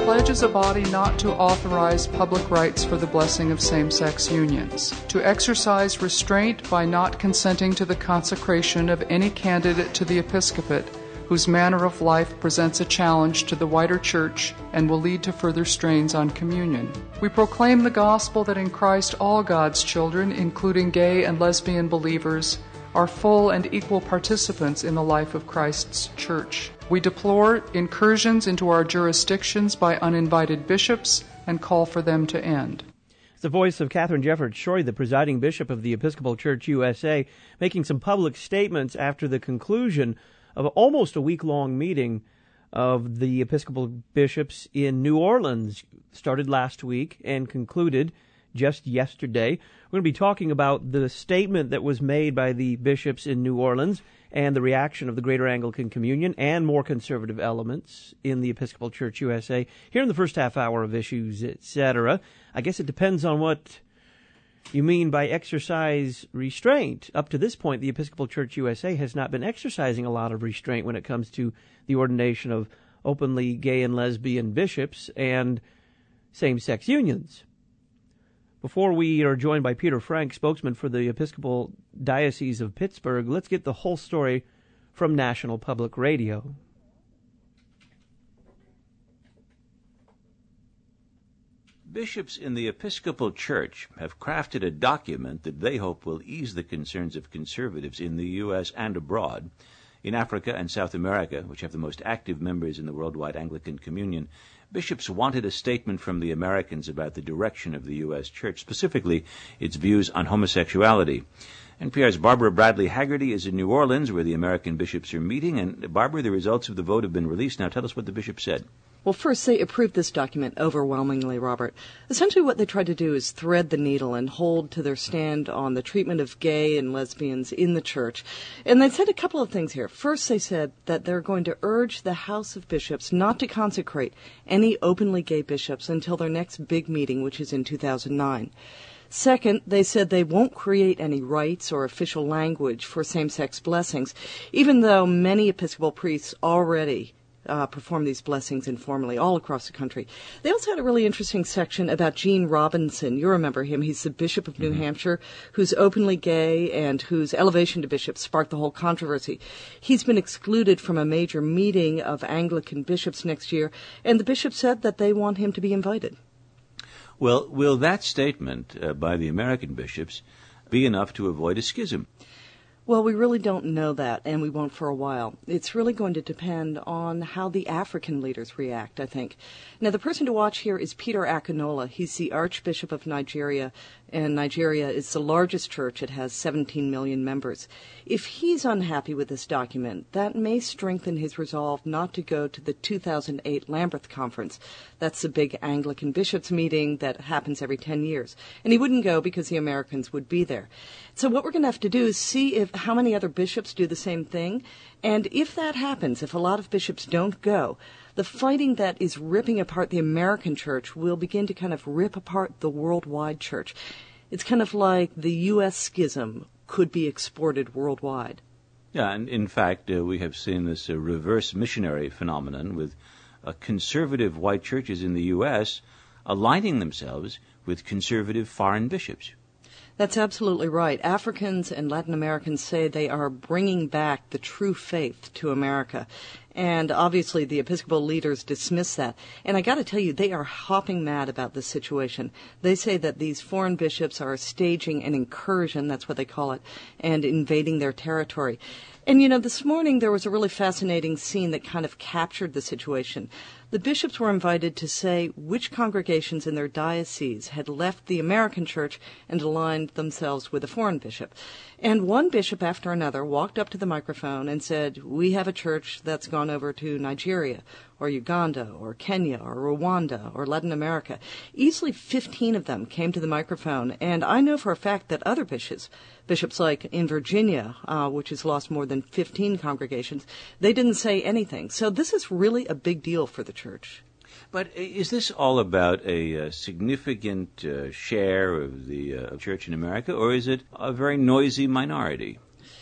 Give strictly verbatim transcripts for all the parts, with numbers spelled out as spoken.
pledge as a body not to authorize public rites for the blessing of same-sex unions, to exercise restraint by not consenting to the consecration of any candidate to the episcopate whose manner of life presents a challenge to the wider church and will lead to further strains on communion. We proclaim the gospel that in Christ all God's children, including gay and lesbian believers, are full and equal participants in the life of Christ's church. We deplore incursions into our jurisdictions by uninvited bishops and call for them to end. It's the voice of Catherine Jefferts Schori, the presiding bishop of the Episcopal Church U S A, making some public statements after the conclusion of almost a week-long meeting of the Episcopal bishops in New Orleans. Started last week and concluded just yesterday. We're going to be talking about the statement that was made by the bishops in New Orleans and the reaction of the Greater Anglican Communion and more conservative elements in the Episcopal Church U S A here in the first half hour of Issues, et cetera. I guess it depends on what you mean by exercise restraint. Up to this point, the Episcopal Church U S A has not been exercising a lot of restraint when it comes to the ordination of openly gay and lesbian bishops and same-sex unions. Before we are joined by Peter Frank, spokesman for the Episcopal Diocese of Pittsburgh, let's get the whole story from National Public Radio. Bishops in the Episcopal Church have crafted a document that they hope will ease the concerns of conservatives in the U S and abroad. In Africa and South America, which have the most active members in the worldwide Anglican Communion, bishops wanted a statement from the Americans about the direction of the U S Church, specifically its views on homosexuality. N P R's Barbara Bradley Haggerty is in New Orleans, where the American bishops are meeting. And, Barbara, the results of the vote have been released. Now tell us what the bishop said. Well, first, they approved this document overwhelmingly, Robert. Essentially what they tried to do is thread the needle and hold to their stand on the treatment of gay and lesbians in the church. And they said a couple of things here. First, they said that they're going to urge the House of Bishops not to consecrate any openly gay bishops until their next big meeting, which is in two thousand nine. Second, they said they won't create any rites or official language for same-sex blessings, even though many Episcopal priests already Uh, perform these blessings informally all across the country. They also had a really interesting section about Gene Robinson. You remember him. He's the Bishop of New mm-hmm. Hampshire, who's openly gay and whose elevation to bishop sparked the whole controversy. He's been excluded from a major meeting of Anglican bishops next year, and the bishop said that they want him to be invited. Well, will that statement uh, by the American bishops be enough to avoid a schism? Well, we really don't know that, and we won't for a while. It's really going to depend on how the African leaders react, I think. Now, the person to watch here is Peter Akinola. He's the Archbishop of Nigeria, and Nigeria is the largest church. It has seventeen million members. If he's unhappy with this document, that may strengthen his resolve not to go to the two thousand eight Lambeth Conference. That's the big Anglican bishops' meeting that happens every ten years. And he wouldn't go because the Americans would be there. So what we're going to have to do is see if how many other bishops do the same thing. And if that happens, if a lot of bishops don't go, the fighting that is ripping apart the American church will begin to kind of rip apart the worldwide church. It's kind of like the U S schism could be exported worldwide. Yeah, and in fact, uh, we have seen this uh, reverse missionary phenomenon with uh, conservative white churches in the U S aligning themselves with conservative foreign bishops. That's absolutely right. Africans and Latin Americans say they are bringing back the true faith to America. And obviously the Episcopal leaders dismiss that. And I got to tell you, they are hopping mad about this situation. They say that these foreign bishops are staging an incursion, that's what they call it, and invading their territory. And, you know, this morning there was a really fascinating scene that kind of captured the situation. The bishops were invited to say which congregations in their diocese had left the American church and aligned themselves with a foreign bishop. And one bishop after another walked up to the microphone and said, we have a church that's gone over to Nigeria or Uganda or Kenya or Rwanda or Latin America. Easily fifteen of them came to the microphone, and I know for a fact that other bishops, bishops like in Virginia, uh, which has lost more than fifteen congregations, they didn't say anything. So this is really a big deal for the church. But is this all about a uh, significant uh, share of the uh, church in America, or is it a very noisy minority?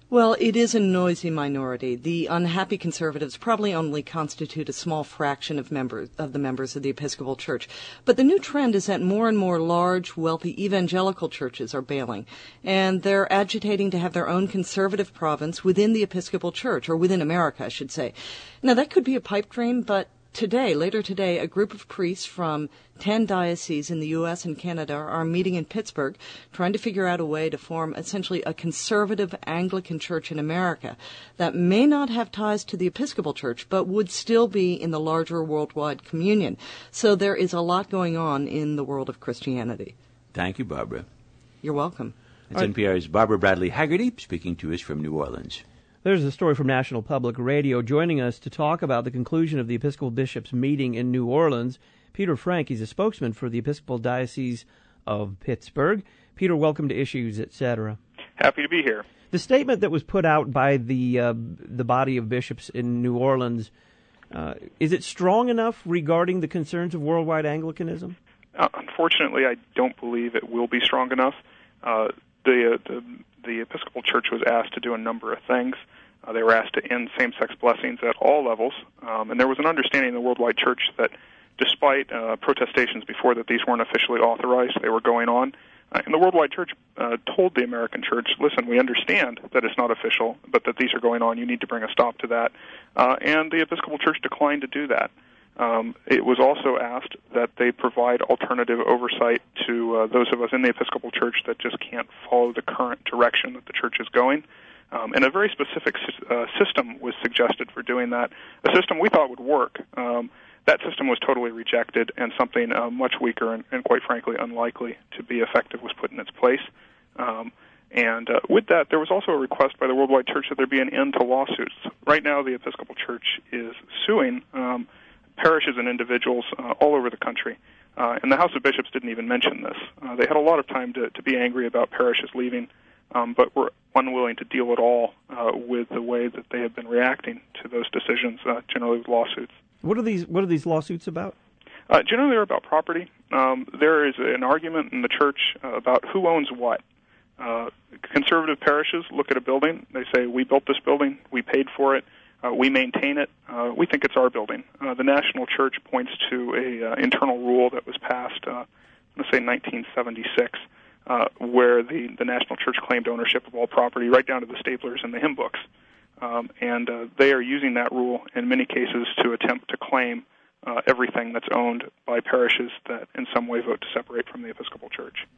Well, it is a noisy minority. The unhappy conservatives probably only constitute a small fraction of members of the members of the Episcopal Church. But the new trend is that more and more large, wealthy evangelical churches are bailing, and they're agitating to have their own conservative province within the Episcopal Church, or within America, I should say. Now, that could be a pipe dream, but today, later today, a group of priests from ten dioceses in the U S and Canada are meeting in Pittsburgh, trying to figure out a way to form essentially a conservative Anglican church in America that may not have ties to the Episcopal Church, but would still be in the larger worldwide communion. So there is a lot going on in the world of Christianity. Thank you, Barbara. You're welcome. It's N P R's Barbara Bradley Haggerty speaking to us from New Orleans. There's a story from National Public Radio. Joining us to talk about the conclusion of the Episcopal Bishops' meeting in New Orleans, Peter Frank. He's a spokesman for the Episcopal Diocese of Pittsburgh. Peter, welcome to Issues, et cetera. Happy to be here. The statement that was put out by the uh, the body of bishops in New Orleans, uh, is it strong enough regarding the concerns of worldwide Anglicanism? Uh, unfortunately, I don't believe it will be strong enough. Uh, the, uh, the the Episcopal Church was asked to do a number of things. Uh, they were asked to end same-sex blessings at all levels, um, and there was an understanding in the worldwide church that despite uh, protestations before that these weren't officially authorized, they were going on. Uh, and the worldwide church uh, told the American church, listen, we understand that it's not official, but that these are going on. You need to bring a stop to that. Uh, and the Episcopal Church declined to do that. Um, it was also asked that they provide alternative oversight to uh, those of us in the Episcopal Church that just can't follow the current direction that the church is going. Um, and a very specific uh, system was suggested for doing that, a system we thought would work. Um, that system was totally rejected, and something uh, much weaker and, and, quite frankly, unlikely to be effective was put in its place. Um, and uh, with that, there was also a request by the Worldwide Church that there be an end to lawsuits. Right now, the Episcopal Church is suing um, parishes and individuals uh, all over the country. Uh, and the House of Bishops didn't even mention this. Uh, they had a lot of time to, to be angry about parishes leaving, um, but were unwilling to deal at all uh, with the way that they have been reacting to those decisions, uh, generally with lawsuits. What are these What are these lawsuits about? Uh, generally, they're about property. Um, there is an argument in the church uh, about who owns what. Uh, conservative parishes look at a building. They say, we built this building, we paid for it, uh, we maintain it, uh, we think it's our building. Uh, the National Church points to a uh, internal rule that was passed, uh, let's say nineteen seventy-six, uh, where the, the National Church claimed ownership of all property, right down to the staplers and the hymn books. Um, and uh, they are using that rule in many cases to attempt to claim uh, everything that's owned by parishes that in some way vote to separate from the Episcopal Church.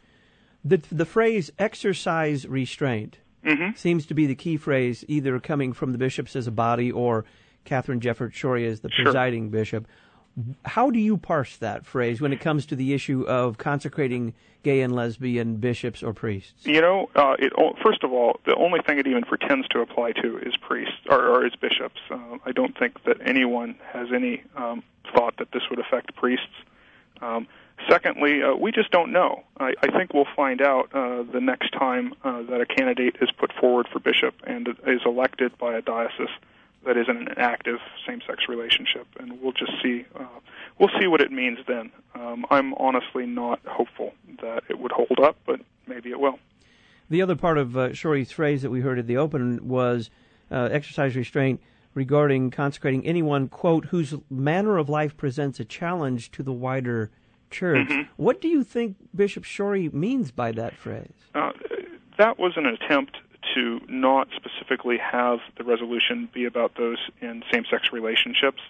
The, the phrase exercise restraint mm-hmm. seems to be the key phrase, either coming from the bishops as a body or Catherine Jefferts Schori as the sure. presiding bishop. How do you parse that phrase when it comes to the issue of consecrating gay and lesbian bishops or priests? You know, uh, it, first of all, the only thing it even pretends to apply to is priests or, or is bishops. Uh, I don't think that anyone has any um, thought that this would affect priests. Um, secondly, uh, we just don't know. I, I think we'll find out uh, the next time uh, that a candidate is put forward for bishop and is elected by a diocese that is in an active same-sex relationship, and we'll just see. Uh, we'll see what it means then. Um, I'm honestly not hopeful that it would hold up, but maybe it will. The other part of uh, Schori's phrase that we heard at the open was uh, exercise restraint regarding consecrating anyone, quote, whose manner of life presents a challenge to the wider church. Mm-hmm. What do you think Bishop Schori means by that phrase? Uh, that was an attempt to not specifically have the resolution be about those in same-sex relationships.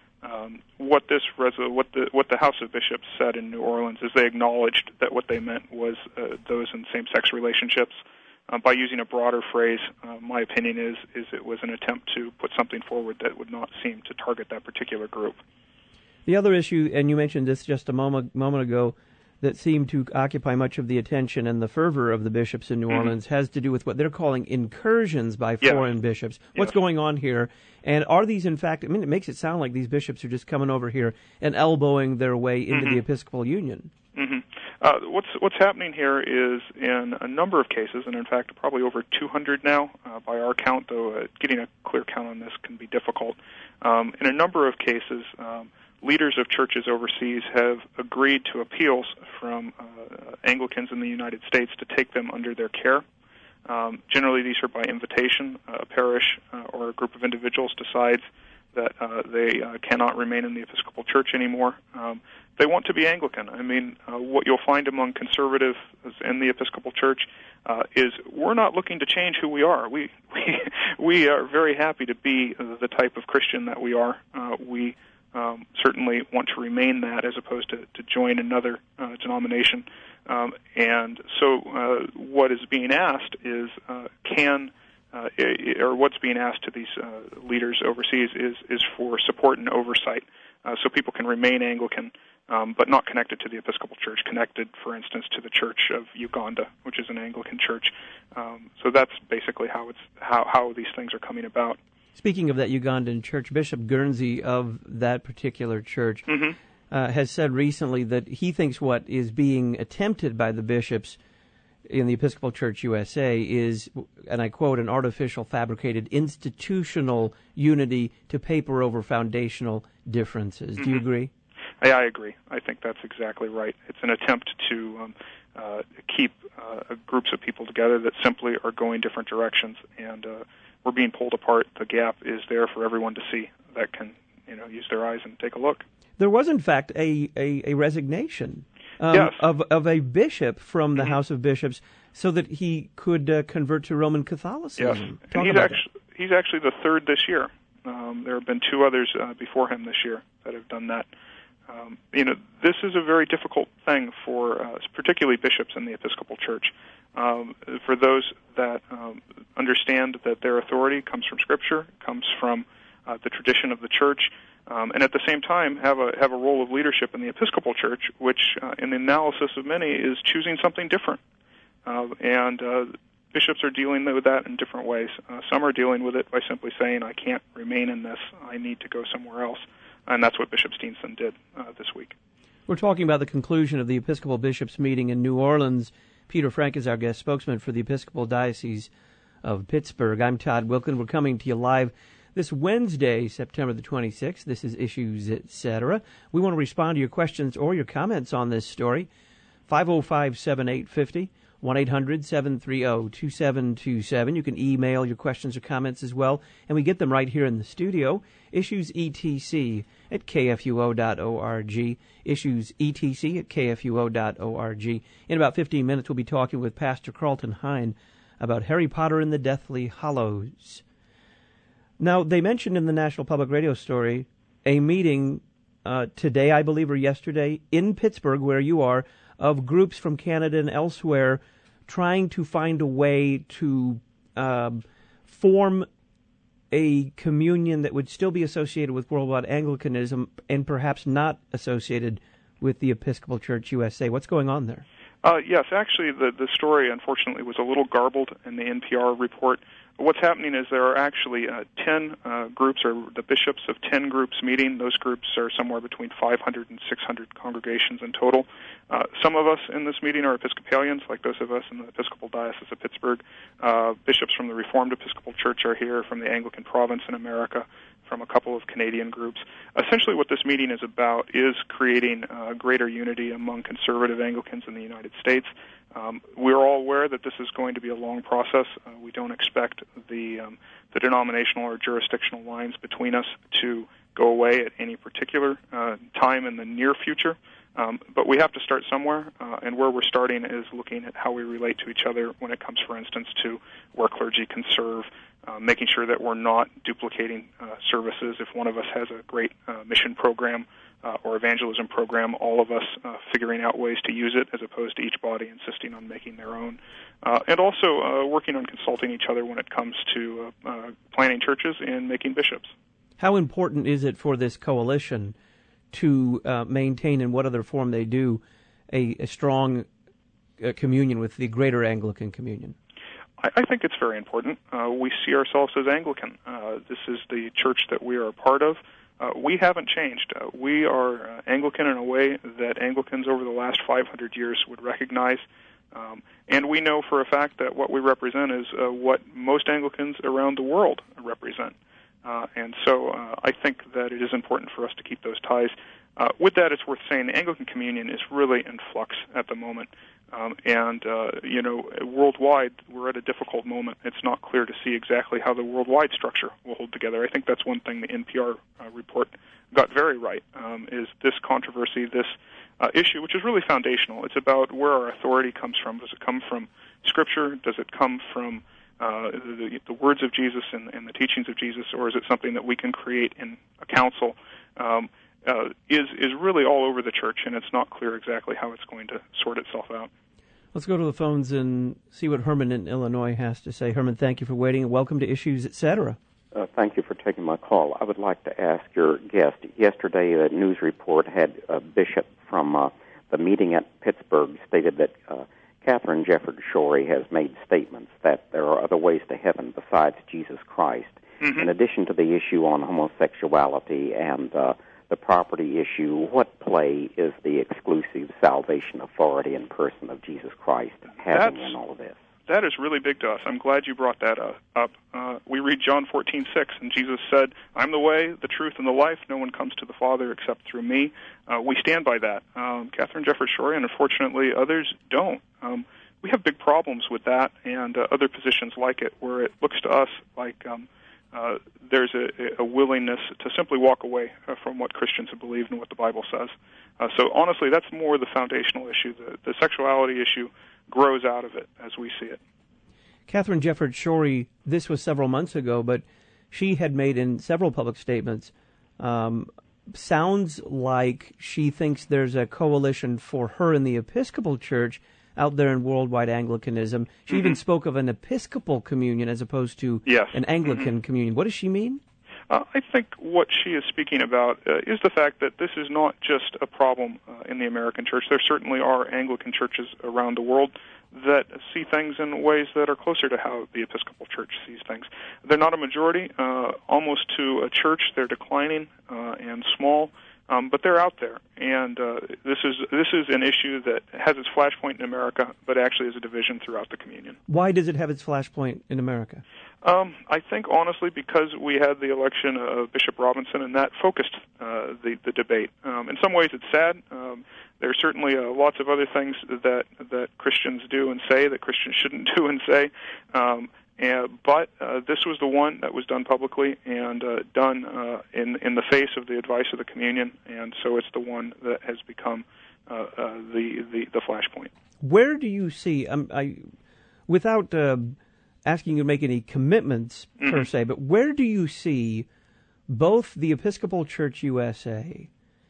Um, what this resol- what the what the House of Bishops said in New Orleans is they acknowledged that what they meant was uh, those in same-sex relationships. Uh, by using a broader phrase, uh, my opinion is is it was an attempt to put something forward that would not seem to target that particular group. The other issue, and you mentioned this just a moment moment ago, that seemed to occupy much of the attention and the fervor of the bishops in New mm-hmm. Orleans has to do with what they're calling incursions by yes. foreign bishops. What's yes. going on here? And are these, in fact, I mean, it makes it sound like these bishops are just coming over here and elbowing their way into mm-hmm. the Episcopal Union. Mm-hmm. Uh, what's what's happening here is in a number of cases, and in fact probably over two hundred now uh, by our count, though uh, getting a clear count on this can be difficult. Um, in a number of cases, um, leaders of churches overseas have agreed to appeals from uh, Anglicans in the United States to take them under their care. Um, generally, these are by invitation. A parish uh, or a group of individuals decides that uh, they uh, cannot remain in the Episcopal Church anymore. Um, they want to be Anglican. I mean, uh, what you'll find among conservatives in the Episcopal Church uh, is we're not looking to change who we are. We we we are very happy to be the type of Christian that we are. Uh, we um, certainly want to remain that as opposed to, to join another uh, denomination. Um, and so uh, what is being asked is uh, can Uh, or what's being asked to these uh, leaders overseas is, is for support and oversight, uh, so people can remain Anglican, um, but not connected to the Episcopal Church, connected, for instance, to the Church of Uganda, which is an Anglican church. Um, so that's basically how it's how, how these things are coming about. Speaking of that Ugandan church, Bishop Guernsey of that particular church mm-hmm. uh, has said recently that he thinks what is being attempted by the bishops in the Episcopal Church U S A is, and I quote, an artificial, fabricated, institutional unity to paper over foundational differences. Mm-hmm. Do you agree? I, I agree. I think that's exactly right. It's an attempt to um, uh, keep uh, groups of people together that simply are going different directions, and uh, we're being pulled apart. The gap is there for everyone to see that can, you know, use their eyes and take a look. There was, in fact, a, a, a resignation Um, yes. of of a bishop from the mm-hmm. House of Bishops, so that he could uh, convert to Roman Catholicism. Yes, Talk and he's about actually that. he's actually the third this year. Um, there have been two others uh, before him this year that have done that. Um, you know, this is a very difficult thing for uh, particularly bishops in the Episcopal Church. Um, for those that um, understand that their authority comes from Scripture, comes from uh, the tradition of the Church. Um, and at the same time have a have a role of leadership in the Episcopal Church, which, uh, in the analysis of many, is choosing something different. Uh, and uh, bishops are dealing with that in different ways. Uh, some are dealing with it by simply saying, I can't remain in this, I need to go somewhere else. And that's what Bishop Steenson did uh, this week. We're talking about the conclusion of the Episcopal Bishops' meeting in New Orleans. Peter Frank is our guest spokesman for the Episcopal Diocese of Pittsburgh. I'm Todd Wilkin. We're coming to you live this Wednesday, September the twenty-sixth. This is Issues, et cetera. We want to respond to your questions or your comments on this story. five oh five, seven eight five oh, one eight hundred, seven three zero, two seven two seven. You can email your questions or comments as well, and we get them right here in the studio. Issues E T C at K F U O dot org. Issues E T C at K F U O dot org. In about fifteen minutes, we'll be talking with Pastor Carlton Hine about Harry Potter and the Deathly Hallows. Now, they mentioned in the National Public Radio story a meeting uh, today, I believe, or yesterday, in Pittsburgh, where you are, of groups from Canada and elsewhere trying to find a way to uh, form a communion that would still be associated with worldwide Anglicanism and perhaps not associated with the Episcopal Church U S A. What's going on there? Uh, yes, actually, the, the story, unfortunately, was a little garbled in the N P R report. What's happening is there are actually uh, ten uh, groups, or the bishops of ten groups meeting. Those groups are somewhere between five hundred and six hundred congregations in total. Uh, some of us in this meeting are Episcopalians, like those of us in the Episcopal Diocese of Pittsburgh. Uh, bishops from the Reformed Episcopal Church are here, from the Anglican Province in America, from a couple of Canadian groups. Essentially what this meeting is about is creating uh, greater unity among conservative Anglicans in the United States. Um, we're all aware that this is going to be a long process. Uh, we don't expect the um, the denominational or jurisdictional lines between us to go away at any particular uh, time in the near future. Um, but we have to start somewhere, uh, and where we're starting is looking at how we relate to each other when it comes, for instance, to where clergy can serve, uh, making sure that we're not duplicating uh, services. If one of us has a great uh, mission program uh, or evangelism program, all of us uh, figuring out ways to use it as opposed to each body insisting on making their own. Uh, and also uh, working on consulting each other when it comes to uh, uh, planning churches and making bishops. How important is it for this coalition to uh, maintain, in what other form they do, a, a strong uh, communion with the greater Anglican communion? I, I think it's very important. Uh, we see ourselves as Anglican. Uh, this is the church that we are a part of. Uh, we haven't changed. Uh, we are uh, Anglican in a way that Anglicans over the last five hundred years would recognize. Um, and we know for a fact that what we represent is uh, what most Anglicans around the world represent. Uh, and so uh, I think that it is important for us to keep those ties. Uh, with that, it's worth saying the Anglican Communion is really in flux at the moment. Um, and, uh, you know, worldwide, we're at a difficult moment. It's not clear to see exactly how the worldwide structure will hold together. I think that's one thing the N P R uh, report got very right, um, is this controversy, this uh, issue, which is really foundational. It's about where our authority comes from. Does it come from Scripture? Does it come from uh, the, the words of Jesus and, and the teachings of Jesus, or is it something that we can create in a council? Um, uh, is is really all over the church, and it's not clear exactly how it's going to sort itself out. Let's go to the phones and see what Herman in Illinois has to say. Herman, thank you for waiting, and welcome to Issues, et cetera. Uh, thank you for taking my call. I would like to ask your guest. Yesterday, a news report had a bishop from uh, the meeting at Pittsburgh stated that uh, Katharine Jefferson Schori has made statements that there are other ways to heaven besides Jesus Christ. Mm-hmm. In addition to the issue on homosexuality and uh, the property issue, what play is the exclusive salvation authority and person of Jesus Christ having That's, in all of this? That is really big to us. I'm glad you brought that uh, up. Uh, we read John fourteen six, and Jesus said, I'm the way, the truth, and the life. No one comes to the Father except through me. Uh, we stand by that. Um, Katharine Jefferson Schori, and unfortunately others don't. Um, we have big problems with that and uh, other positions like it, where it looks to us like um, uh, there's a, a willingness to simply walk away uh, from what Christians have believed and what the Bible says. Uh, so honestly, that's more the foundational issue. The, the sexuality issue grows out of it as we see it. Katharine Jefferson Schori, this was several months ago, but she had made in several public statements, um, sounds like she thinks there's a coalition for her in the Episcopal Church out there in worldwide Anglicanism. She mm-hmm. even spoke of an Episcopal communion as opposed to yes. an Anglican mm-hmm. communion. What does she mean? Uh, I think what she is speaking about uh, is the fact that this is not just a problem uh, in the American church. There certainly are Anglican churches around the world that see things in ways that are closer to how the Episcopal Church sees things. They're not a majority. Uh, almost to a church, they're declining uh, and small, um, but they're out there. And uh, this is this is an issue that has its flashpoint in America, but actually is a division throughout the communion. Why does it have its flashpoint in America? Um, I think, honestly, because we had the election of Bishop Robinson, and that focused uh, the, the debate. Um, in some ways, it's sad. Um, there are certainly uh, lots of other things that that Christians do and say that Christians shouldn't do and say. Um, and, but uh, this was the one that was done publicly and uh, done uh, in in the face of the advice of the communion, and so it's the one that has become uh, uh, the, the the flashpoint. Where do you see, um, I, without uh, asking you to make any commitments mm-hmm. per se, but where do you see both the Episcopal Church U S A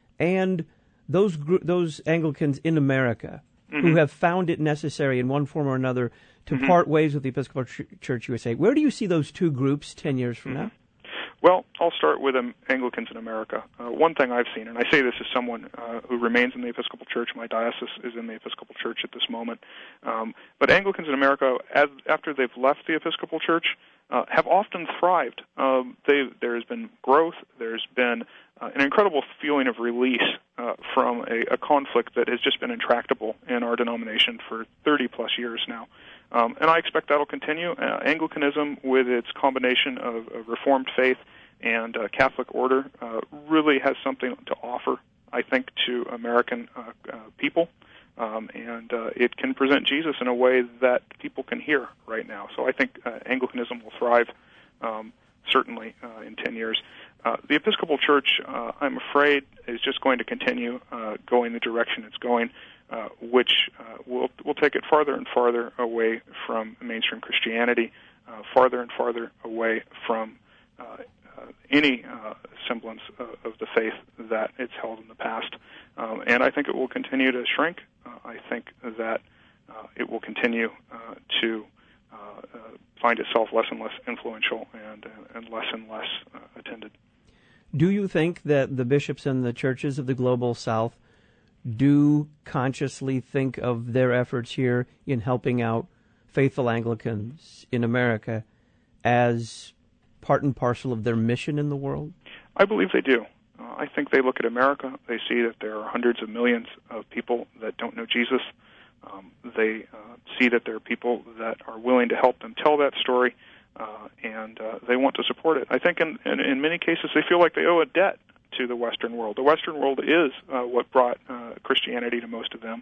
and those gr- those Anglicans in America mm-hmm. who have found it necessary in one form or another to mm-hmm. part ways with the Episcopal Ch- Church U S A? Where do you see those two groups ten years from mm-hmm. now? Well, I'll start with um, Anglicans in America. Uh, one thing I've seen, and I say this as someone uh, who remains in the Episcopal Church, my diocese is in the Episcopal Church at this moment, um, but Anglicans in America, as, after they've left the Episcopal Church, uh, have often thrived. Um, there has been growth. There's been uh, an incredible feeling of release uh, from a, a conflict that has just been intractable in our denomination for thirty-plus years now. Um, and I expect that will continue. Uh, Anglicanism, with its combination of, of Reformed faith and uh, Catholic order, uh, really has something to offer, I think, to American uh, uh, people. Um, and uh, it can present Jesus in a way that people can hear right now. So I think uh, Anglicanism will thrive, um, certainly, uh, in ten years. Uh, the Episcopal Church, uh, I'm afraid, is just going to continue uh, going the direction it's going. Uh, which uh, will will take it farther and farther away from mainstream Christianity, uh, farther and farther away from uh, uh, any uh, semblance of, of the faith that it's held in the past. Um, and I think it will continue to shrink. Uh, I think that uh, it will continue uh, to uh, uh, find itself less and less influential and, uh, and less and less uh, attended. Do you think that the bishops and the churches of the Global South do consciously think of their efforts here in helping out faithful Anglicans in America as part and parcel of their mission in the world? I believe they do. Uh, I think they look at America. They see that there are hundreds of millions of people that don't know Jesus. Um, they uh, see that there are people that are willing to help them tell that story, uh, and uh, they want to support it. I think in, in, in many cases they feel like they owe a debt to the Western world. The Western world is uh, what brought uh, Christianity to most of them.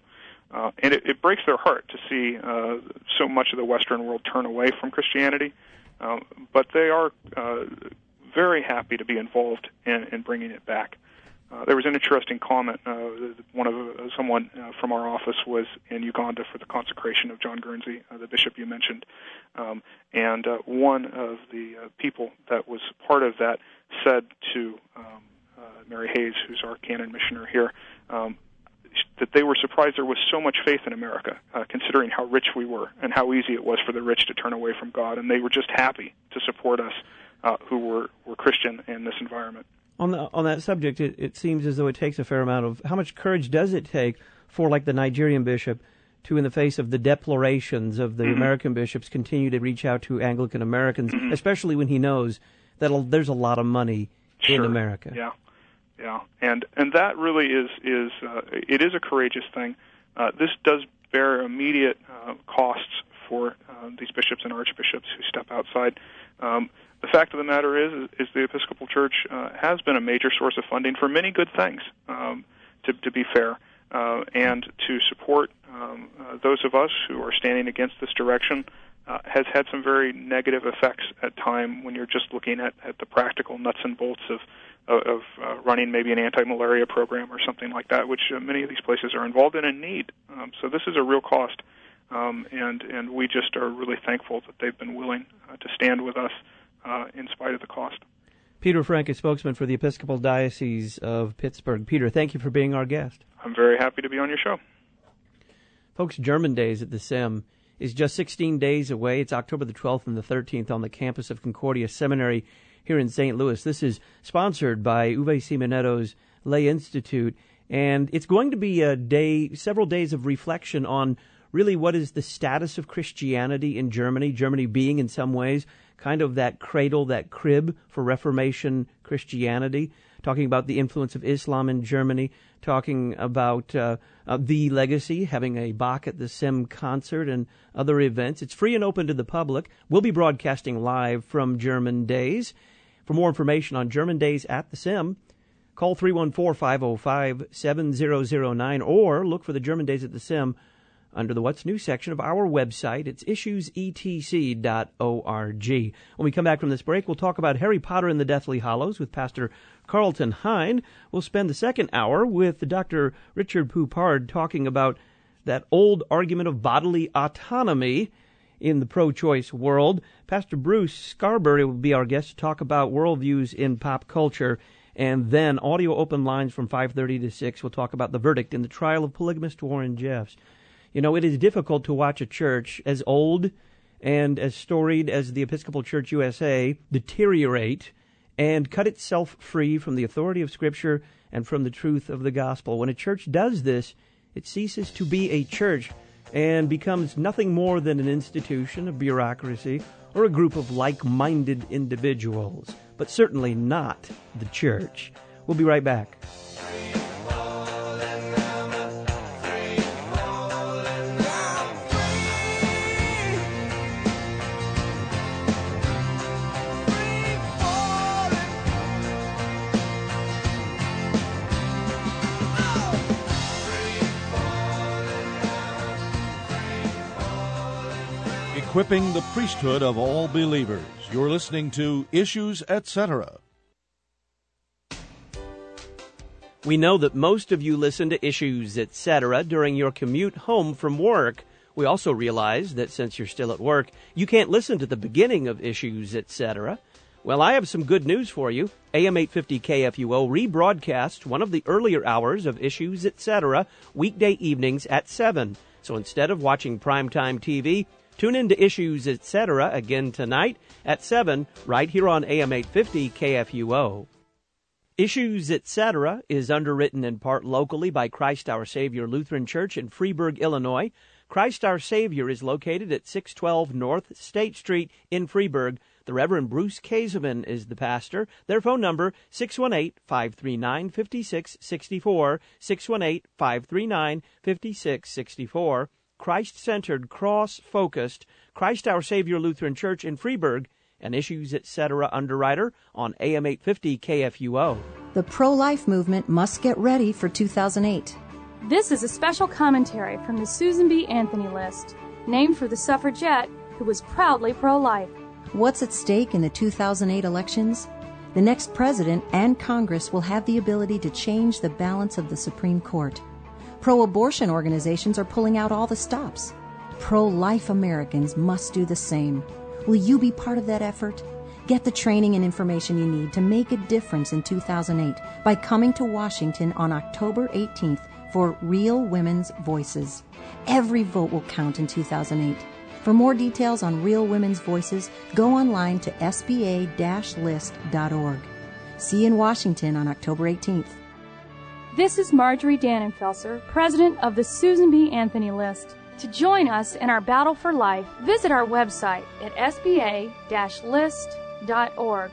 Uh, and it, it breaks their heart to see uh, so much of the Western world turn away from Christianity. Um, but they are uh, very happy to be involved in, in bringing it back. Uh, there was an interesting comment. Uh, one of uh, someone uh, from our office was in Uganda for the consecration of John Guernsey, uh, the bishop you mentioned, um, and uh, one of the uh, people that was part of that said to um, uh, Mary Hayes, who's our canon missioner here, um, that they were surprised there was so much faith in America, uh, considering how rich we were and how easy it was for the rich to turn away from God, and they were just happy to support us uh, who were, were Christian in this environment. On the, on that subject, it, it seems as though it takes a fair amount of, how much courage does it take for, like the Nigerian bishop, to, in the face of the deplorations of the mm-hmm. American bishops, continue to reach out to Anglican Americans, mm-hmm. especially when he knows that there's a lot of money sure. in America? Yeah. Yeah, and and that really is is uh, it is a courageous thing. Uh, this does bear immediate uh, costs for uh, these bishops and archbishops who step outside. Um, the fact of the matter is, is the Episcopal Church uh, has been a major source of funding for many good things. Um, to, to be fair, uh, and to support um, uh, those of us who are standing against this direction uh, has had some very negative effects at time when you're just looking at, at the practical nuts and bolts of. of uh, running maybe an anti-malaria program or something like that, which uh, many of these places are involved in and need. Um, so this is a real cost, um, and and we just are really thankful that they've been willing uh, to stand with us uh, in spite of the cost. Peter Frank is spokesman for the Episcopal Diocese of Pittsburgh. Peter, thank you for being our guest. I'm very happy to be on your show. Folks, German Days at the S I M is just sixteen days away. It's October the twelfth and the thirteenth on the campus of Concordia Seminary here in Saint Louis. This is sponsored by Uwe Simonetto's Lay Institute, and it's going to be a day, several days of reflection on really what is the status of Christianity in Germany, Germany being in some ways kind of that cradle, that crib for Reformation Christianity, talking about the influence of Islam in Germany, talking about uh, uh, the legacy, having a Bach at the S I M concert and other events. It's free and open to the public. We'll be broadcasting live from German Days. For more information on German Days at the S I M, call three one four, five oh five, seven oh oh nine or look for the German Days at the S I M under the What's New section of our website. It's issues e t c dot org. When we come back from this break, we'll talk about Harry Potter and the Deathly Hallows with Pastor Carlton Hine. We'll spend the second hour with Doctor Richard Poupard talking about that old argument of bodily autonomy in the pro-choice world. Pastor Bruce Scarberry will be our guest to talk about worldviews in pop culture. And then audio open lines from five thirty to six. We'll talk about the verdict in the trial of polygamist Warren Jeffs. You know, it is difficult to watch a church as old and as storied as the Episcopal Church U S A deteriorate and cut itself free from the authority of Scripture and from the truth of the gospel. When a church does this, it ceases to be a church and becomes nothing more than an institution, a bureaucracy, or a group of like-minded individuals, but certainly not the church. We'll be right back. Equipping the priesthood of all believers. You're listening to Issues, et cetera. We know that most of you listen to Issues, et cetera during your commute home from work. We also realize that since you're still at work, you can't listen to the beginning of Issues, et cetera. Well, I have some good news for you. A M eight fifty K F U O rebroadcasts one of the earlier hours of Issues, et cetera weekday evenings at seven. So instead of watching primetime T V, tune in to Issues, et cetera again tonight at seven, right here on A M eight fifty K F U O. Issues, et cetera is underwritten in part locally by Christ Our Savior Lutheran Church in Freeburg, Illinois. Christ Our Savior is located at six twelve North State Street in Freeburg. The Reverend Bruce Kaseman is the pastor. Their phone number, six one eight, five three nine, five six six four, six one eight, five three nine, five six six four. Christ-centered, cross-focused Christ Our Savior Lutheran Church in Freeburg, and Issues, et cetera underwriter on A M eight fifty K F U O. The pro-life movement must get ready for two thousand eight. This is a special commentary from the Susan B. Anthony List, named for the suffragette who was proudly pro-life. What's at stake in the two thousand eight elections? The next president and Congress will have the ability to change the balance of the Supreme Court. Pro-abortion organizations are pulling out all the stops. Pro-life Americans must do the same. Will you be part of that effort? Get the training and information you need to make a difference in two thousand eight by coming to Washington on October eighteenth for Real Women's Voices. Every vote will count in two thousand eight. For more details on Real Women's Voices, go online to s b a dash list dot org. See you in Washington on October eighteenth. This is Marjorie Dannenfelser, president of the Susan B. Anthony List. To join us in our battle for life, visit our website at s b a dash list dot org.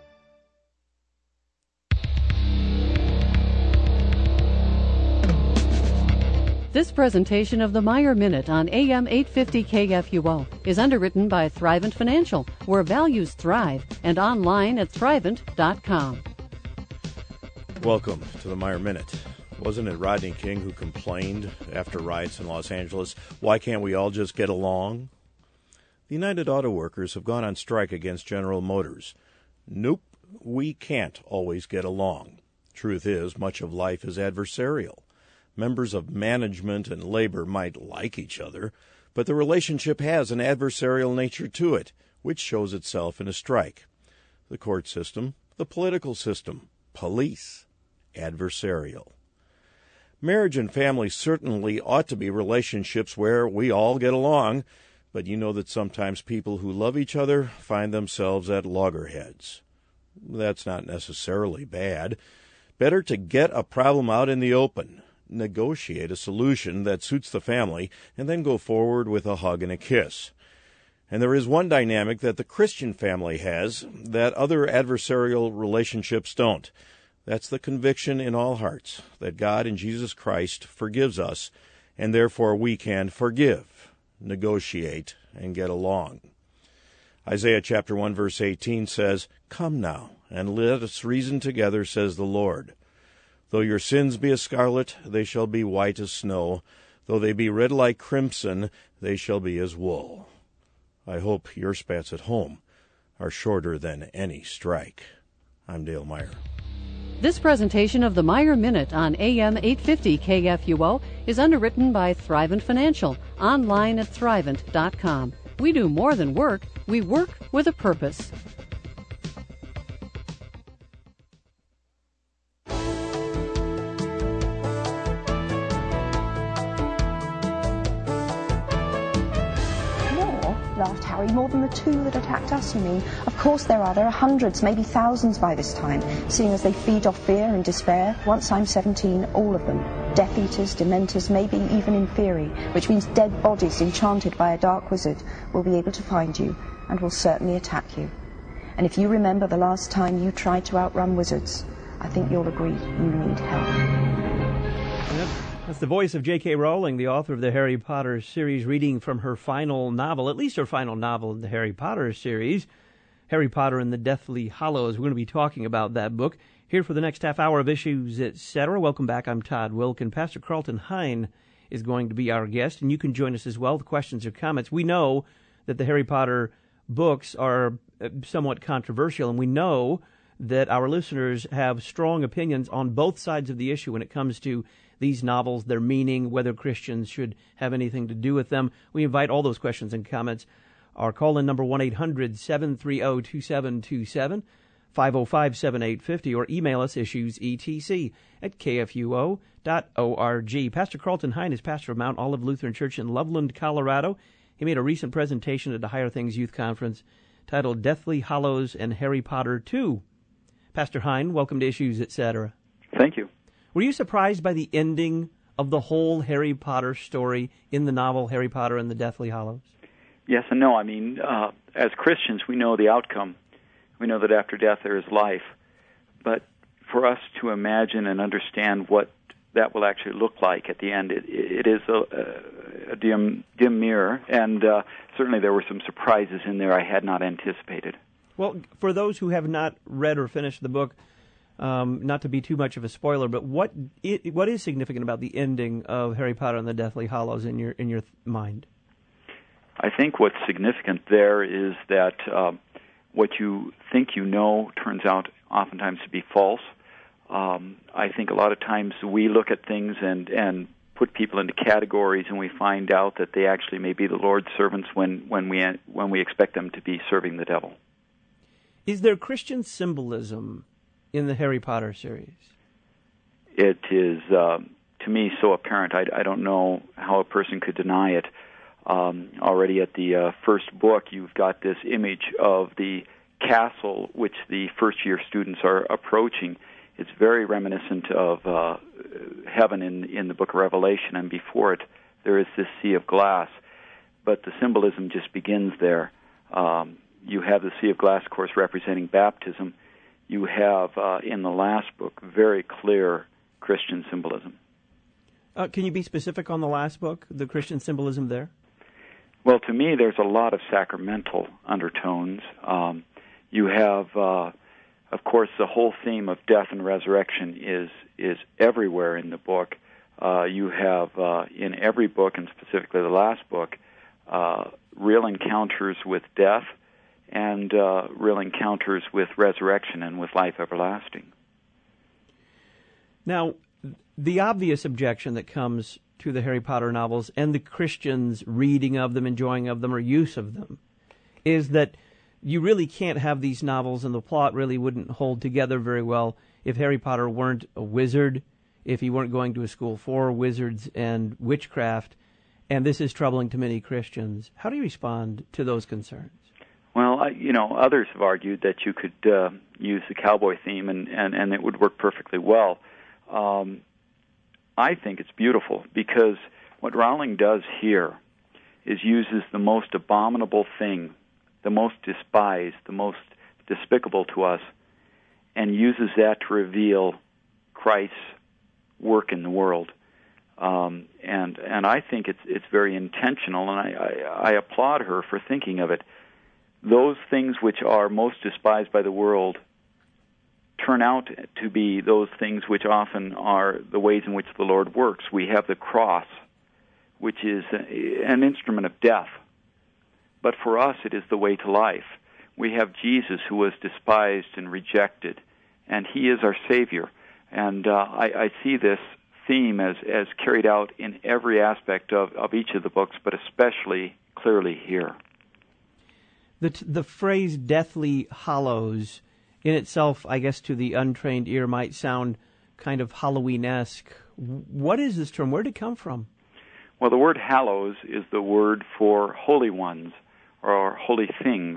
This presentation of the Meyer Minute on A M eight fifty K F U O is underwritten by Thrivent Financial, where values thrive, and online at thrivent dot com. Welcome to the Meyer Minute. Wasn't it Rodney King who complained after riots in Los Angeles, why can't we all just get along? The United Auto Workers have gone on strike against General Motors. Nope, we can't always get along. Truth is, much of life is adversarial. Members of management and labor might like each other, but the relationship has an adversarial nature to it, which shows itself in a strike. The court system, the political system, police, adversarial. Marriage and family certainly ought to be relationships where we all get along, but you know that sometimes people who love each other find themselves at loggerheads. That's not necessarily bad. Better to get a problem out in the open, negotiate a solution that suits the family, and then go forward with a hug and a kiss. And there is one dynamic that the Christian family has that other adversarial relationships don't. That's the conviction in all hearts that God in Jesus Christ forgives us, and therefore we can forgive, negotiate, and get along. Isaiah chapter one verse eighteen says, "Come now, and let us reason together, says the Lord. Though your sins be as scarlet, they shall be white as snow. Though they be red like crimson, they shall be as wool." I hope your spats at home are shorter than any strike. I'm Dale Meyer. This presentation of the Meyer Minute on A M eight fifty K F U O is underwritten by Thrivent Financial, online at thrivent dot com. We do more than work, we work with a purpose. Laughed Harry. More than the two that attacked us, you mean? Of course there are. There are hundreds, maybe thousands by this time, seeing as they feed off fear and despair. Once I'm seventeen, all of them. Death Eaters, Dementors, maybe even Inferi, which means dead bodies enchanted by a dark wizard, will be able to find you and will certainly attack you. And if you remember the last time you tried to outrun wizards, I think you'll agree you need help. Yep. That's the voice of J K. Rowling, the author of the Harry Potter series, reading from her final novel, at least her final novel in the Harry Potter series, Harry Potter and the Deathly Hallows. We're going to be talking about that book here for the next half hour of Issues, et cetera. Welcome back. I'm Todd Wilkin. Pastor Carlton Hine is going to be our guest, and you can join us as well with questions or comments. We know that the Harry Potter books are somewhat controversial, and we know that our listeners have strong opinions on both sides of the issue when it comes to these novels, their meaning, whether Christians should have anything to do with them. We invite all those questions and comments. Our call-in number one eight hundred seven three zero two seven two seven, five oh five seven eight five oh, or email us issuesetc at k f u o dot org. Pastor Carlton Hine is pastor of Mount Olive Lutheran Church in Loveland, Colorado. He made a recent presentation at the Higher Things Youth Conference titled Deathly Hallows and Harry Potter two. Pastor Hine, welcome to Issues, et cetera. Thank you. Were you surprised by the ending of the whole Harry Potter story in the novel Harry Potter and the Deathly Hallows? Yes and no. I mean, uh, as Christians, we know the outcome. We know that after death there is life. But for us to imagine and understand what that will actually look like at the end, it, it is a, a dim, dim mirror. And uh, certainly there were some surprises in there I had not anticipated. Well, for those who have not read or finished the book, Um, not to be too much of a spoiler, but what it, what is significant about the ending of Harry Potter and the Deathly Hallows in your in your th- mind? I think what's significant there is that uh, what you think you know turns out oftentimes to be false. Um, I think a lot of times we look at things and, and put people into categories, and we find out that they actually may be the Lord's servants when, when we when we expect them to be serving the devil. Is there Christian symbolism in the Harry Potter series? It is, uh, to me, so apparent. I, I don't know how a person could deny it. Um, already at the uh, first book, you've got this image of the castle which the first-year students are approaching. It's very reminiscent of uh, heaven in, in the book of Revelation, and before it there is this sea of glass. But the symbolism just begins there. Um, you have the sea of glass, of course, representing baptism. You have, uh, in the last book, very clear Christian symbolism. Uh, can you be specific on the last book, the Christian symbolism there? Well, to me, there's a lot of sacramental undertones. Um, you have, uh, of course, the whole theme of death and resurrection is is everywhere in the book. Uh, you have, uh, in every book, and specifically the last book, uh, real encounters with death, and uh, real encounters with resurrection and with life everlasting. Now, the obvious objection that comes to the Harry Potter novels and the Christians' reading of them, enjoying of them, or use of them is that you really can't have these novels, and the plot really wouldn't hold together very well if Harry Potter weren't a wizard, if he weren't going to a school for wizards and witchcraft, and this is troubling to many Christians. How do you respond to those concerns? Well, I, you know, others have argued that you could uh, use the cowboy theme and, and, and it would work perfectly well. Um, I think it's beautiful because what Rowling does here is uses the most abominable thing, the most despised, the most despicable to us, and uses that to reveal Christ's work in the world. Um, and and I think it's it's very intentional, and I, I, I applaud her for thinking of it. Those things which are most despised by the world turn out to be those things which often are the ways in which the Lord works. We have the cross, which is an instrument of death, but for us it is the way to life. We have Jesus, who was despised and rejected, and he is our Savior. And uh, I, I see this theme as, as carried out in every aspect of, of each of the books, but especially clearly here. The, t- the phrase Deathly Hallows in itself, I guess to the untrained ear, might sound kind of Halloween-esque. What is this term? Where did it come from? Well, the word hallows is the word for holy ones or holy things.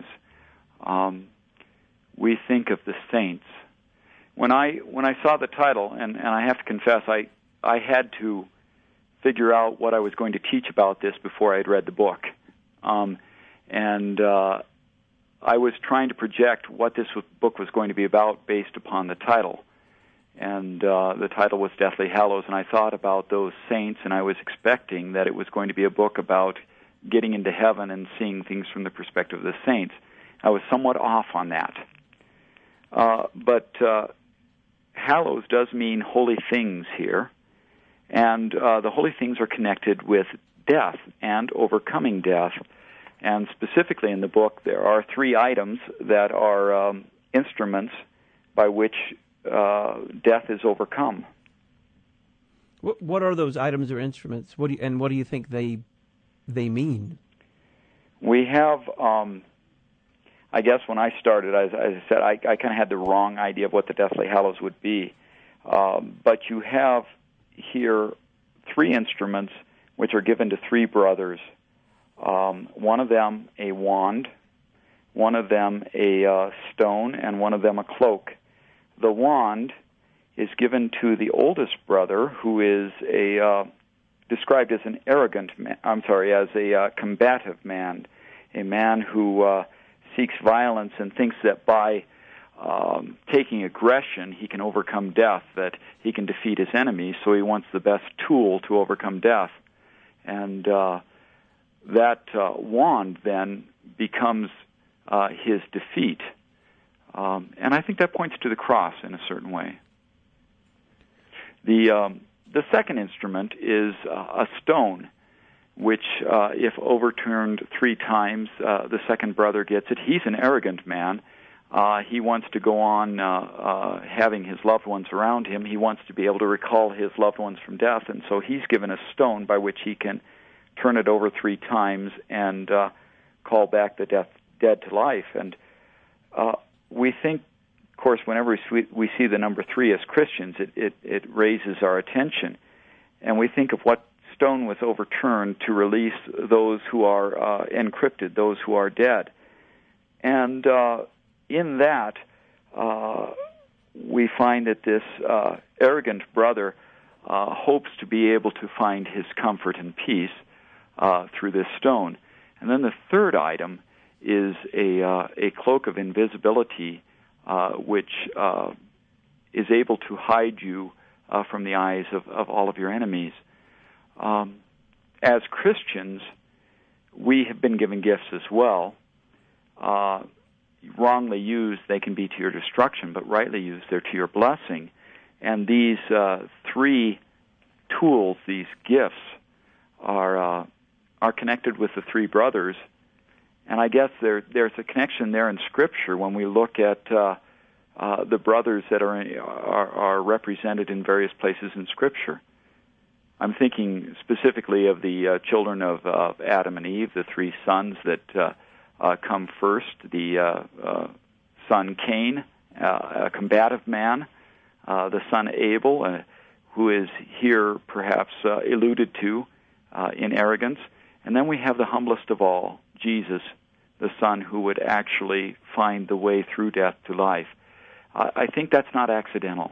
Um, we think of the saints. When I when I saw the title, and, and I have to confess, I, I had to figure out what I was going to teach about this before I had read the book. Um, and uh, I was trying to project what this book was going to be about based upon the title. And uh, the title was Deathly Hallows, and I thought about those saints, and I was expecting that it was going to be a book about getting into heaven and seeing things from the perspective of the saints. I was somewhat off on that. Uh, but uh, hallows does mean holy things here, and uh, the holy things are connected with death and overcoming death. And specifically in the book, there are three items that are um, instruments by which uh, death is overcome. What, what are those items or instruments? What do you, and what do you think they they mean? We have, um, I guess, when I started, as, as I said, I, I kind of had the wrong idea of what the Deathly Hallows would be. Um, but you have here three instruments which are given to three brothers. Um, one of them a wand, one of them a uh, stone, and one of them a cloak. The wand is given to the oldest brother, who is a uh, described as an arrogant man, I'm sorry, as a uh, combative man, a man who uh, seeks violence and thinks that by um, taking aggression he can overcome death, that he can defeat his enemies, so he wants the best tool to overcome death. And uh, that uh, wand then becomes uh, his defeat. Um, and I think that points to the cross in a certain way. The um, the second instrument is uh, a stone, which, uh, if overturned three times, uh, the second brother gets it. He's an arrogant man. Uh, he wants to go on uh, uh, having his loved ones around him. He wants to be able to recall his loved ones from death, and so he's given a stone by which he can turn it over three times and uh, call back the death, dead to life. And uh, we think, of course, whenever we, we see the number three as Christians, it, it, it raises our attention. And we think of what stone was overturned to release those who are uh, encrypted, those who are dead. And uh, in that, uh, we find that this uh, arrogant brother uh, hopes to be able to find his comfort and peace uh, through this stone. And then the third item is a, uh, a cloak of invisibility, uh, which uh, is able to hide you uh, from the eyes of, of all of your enemies. Um, as Christians, we have been given gifts as well. Uh, wrongly used, they can be to your destruction, but rightly used, they're to your blessing. And these uh, three tools, these gifts, are uh, are connected with the three brothers. And I guess there there's a connection there in Scripture when we look at uh, uh, the brothers that are, are are represented in various places in Scripture. I'm thinking specifically of the uh, children of, of Adam and Eve, the three sons that uh, uh, come first. The uh, uh, son Cain, uh, a combative man. Uh, the son Abel, uh, who is here perhaps uh, alluded to uh, in arrogance. And then we have the humblest of all, Jesus, the Son who would actually find the way through death to life. Uh, I think that's not accidental.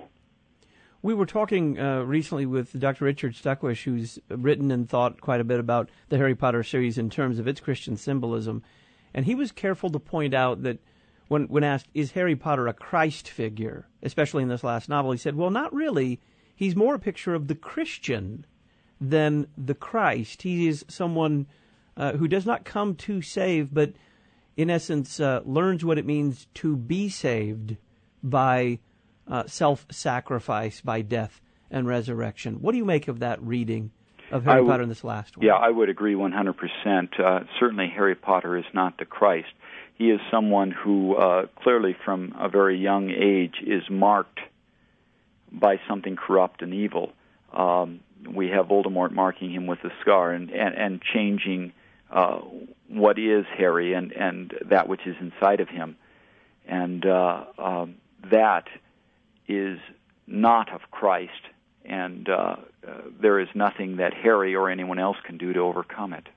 We were talking uh, recently with Doctor Richard Stuckwish, who's written and thought quite a bit about the Harry Potter series in terms of its Christian symbolism. And he was careful to point out that when, when asked, is Harry Potter a Christ figure, especially in this last novel, he said, well, not really. He's more a picture of the Christian than the Christ. He is someone uh, who does not come to save, but in essence uh, learns what it means to be saved by uh, self-sacrifice, by death and resurrection. What do you make of that reading of Harry w- Potter in this last one? Yeah, I would agree one hundred percent. Uh, certainly Harry Potter is not the Christ. He is someone who uh, clearly from a very young age is marked by something corrupt and evil. Um, we have Voldemort marking him with a scar and, and, and changing uh, what is Harry and, and that which is inside of him. And uh, um, that is not of Christ, and uh, uh, there is nothing that Harry or anyone else can do to overcome it.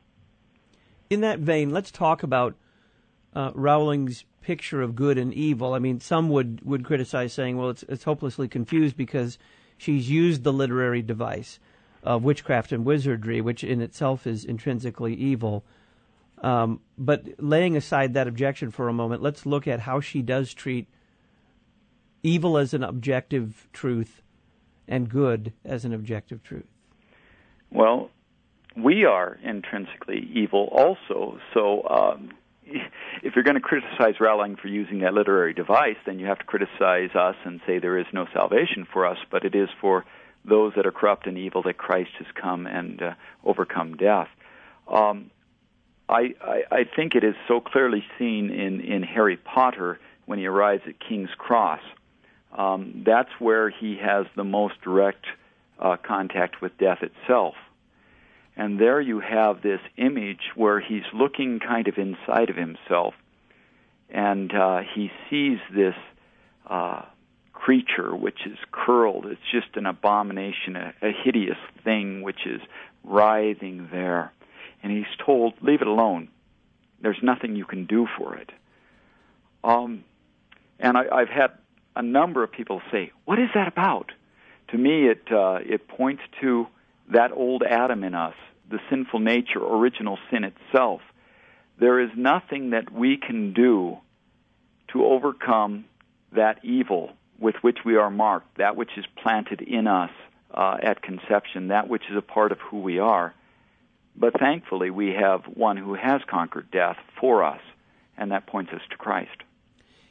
In that vein, let's talk about uh, Rowling's picture of good and evil. I mean, some would, would criticize saying, well, it's, it's hopelessly confused because she's used the literary device of witchcraft and wizardry, which in itself is intrinsically evil. Um, but laying aside that objection for a moment, let's look at how she does treat evil as an objective truth and good as an objective truth. Well, we are intrinsically evil also, so um, if you're going to criticize Rowling for using that literary device, then you have to criticize us and say there is no salvation for us, but it is for those that are corrupt and evil that Christ has come and uh, overcome death. Um, I, I, I think it is so clearly seen in, in Harry Potter when he arrives at King's Cross. Um, that's where he has the most direct uh, contact with death itself. And there you have this image where he's looking kind of inside of himself, and uh, he sees this uh, creature which is curled. It's just an abomination, a, a hideous thing which is writhing there. And he's told, leave it alone. There's nothing you can do for it. Um, and I, I've had a number of people say, what is that about? To me, it uh, it points to that old Adam in us, the sinful nature, original sin itself. There is nothing that we can do to overcome that evil with which we are marked, that which is planted in us uh, at conception, that which is a part of who we are. But thankfully, we have one who has conquered death for us, and that points us to Christ.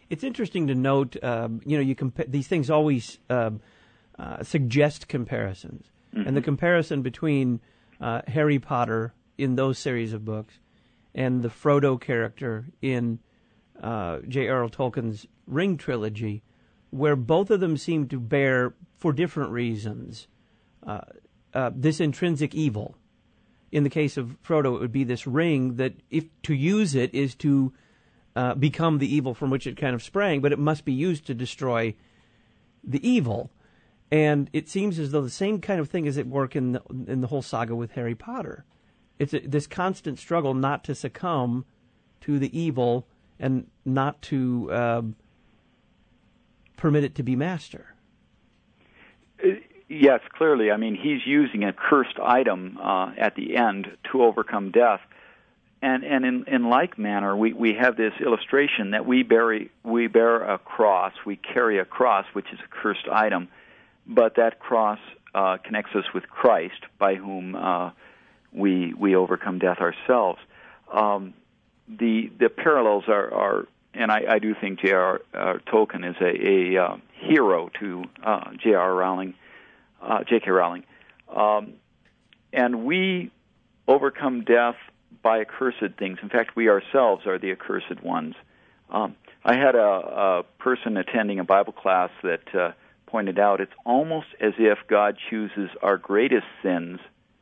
It's interesting to note, um, you know, you compa- these things always um, uh, suggest comparisons. Mm-hmm. And the comparison between uh, Harry Potter in those series of books and the Frodo character in uh, J R R Tolkien's Ring trilogy, where both of them seem to bear, for different reasons, uh, uh, this intrinsic evil. In the case of Frodo, it would be this ring that, if to use it, is to uh, become the evil from which it kind of sprang, but it must be used to destroy the evil. And it seems as though the same kind of thing is at work in the, in the whole saga with Harry Potter. It's a, this constant struggle not to succumb to the evil and not to uh, permit it to be master. Yes, clearly. I mean, he's using a cursed item uh, at the end to overcome death. And and in, in like manner, we, we have this illustration that we bear, we bear a cross, we carry a cross, which is a cursed item, but that cross uh, connects us with Christ, by whom uh, we we overcome death ourselves. Um, the the parallels are, are and I, I do think J R R Tolkien is a, a uh, hero to uh, J R R Rowling, uh, J K Rowling, um, and we overcome death by accursed things. In fact, we ourselves are the accursed ones. Um, I had a, a person attending a Bible class that uh, pointed out it's almost as if God chooses our greatest sins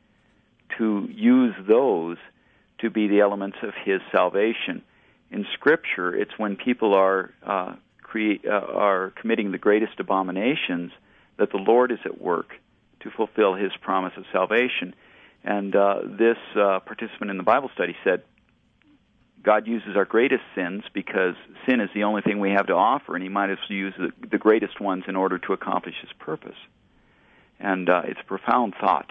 to use those to be the elements of His salvation. In Scripture, it's when people are uh, create, uh, are committing the greatest abominations that the Lord is at work to fulfill His promise of salvation. And uh, this uh, participant in the Bible study said, God uses our greatest sins because sin is the only thing we have to offer, and He might as well use the, the greatest ones in order to accomplish His purpose. And uh, it's a profound thought.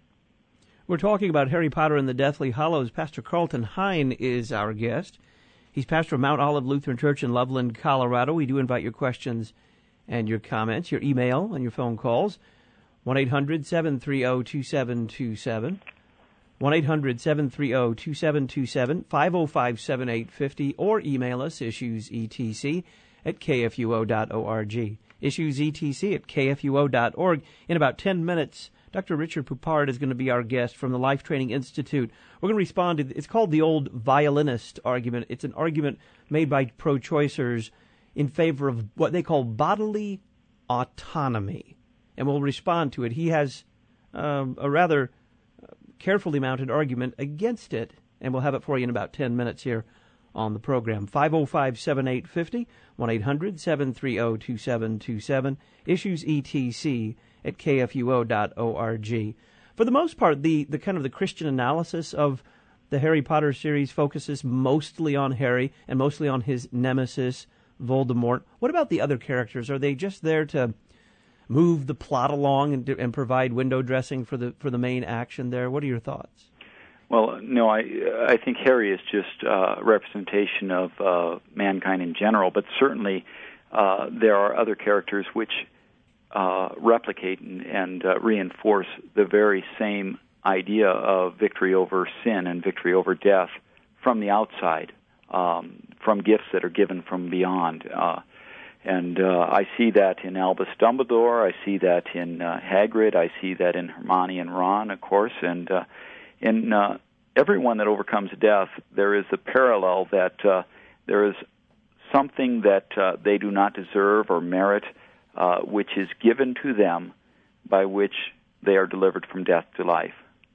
We're talking about Harry Potter and the Deathly Hallows. Pastor Carlton Hine is our guest. He's pastor of Mount Olive Lutheran Church in Loveland, Colorado. We do invite your questions and your comments, your email and your phone calls. one eight hundred seven three zero two seven two seven. one eight hundred seven three zero two seven two seven, five oh five, seven eight five oh, or email us, issuesetc at k f u o dot org. issuesetc at k f u o dot org. In about ten minutes, Doctor Richard Poupard is going to be our guest from the Life Training Institute. We're going to respond to, it's called the old violinist argument. It's an argument made by pro-choicers in favor of what they call bodily autonomy. And we'll respond to it. He has um, a rather carefully mounted argument against it, and we'll have it for you in about ten minutes here on the program. five oh five, seven eight five oh, one eight hundred seven three zero two seven two seven, issues E T C at k f u o dot org. For the most part, the, the kind of the Christian analysis of the Harry Potter series focuses mostly on Harry and mostly on his nemesis, Voldemort. What about the other characters? Are they just there to move the plot along and, and provide window dressing for the for the main action there? What are your thoughts? Well, no, I I think Harry is just a representation of uh, mankind in general, but certainly uh, there are other characters which uh, replicate and, and uh, reinforce the very same idea of victory over sin and victory over death from the outside, um, from gifts that are given from beyond. Uh, And uh, I see that in Albus Dumbledore. I see that in uh, Hagrid. I see that in Hermione and Ron, of course. And uh, in uh, everyone that overcomes death, there is a parallel that uh, there is something that uh, they do not deserve or merit, uh, which is given to them, by which they are delivered from death to life.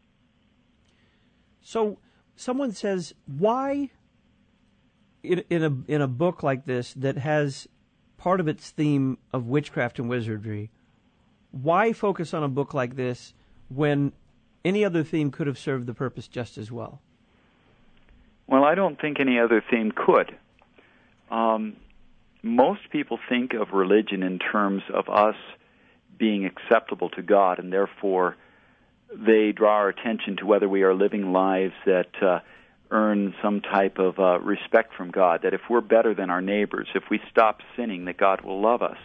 So someone says, why in, in a in a book like this that has part of its theme of witchcraft and wizardry, why focus on a book like this when any other theme could have served the purpose just as well? Well, I don't think any other theme could. Um, most people think of religion in terms of us being acceptable to God, and therefore they draw our attention to whether we are living lives that uh, earn some type of uh, respect from God, that if we're better than our neighbors, if we stop sinning, that God will love us.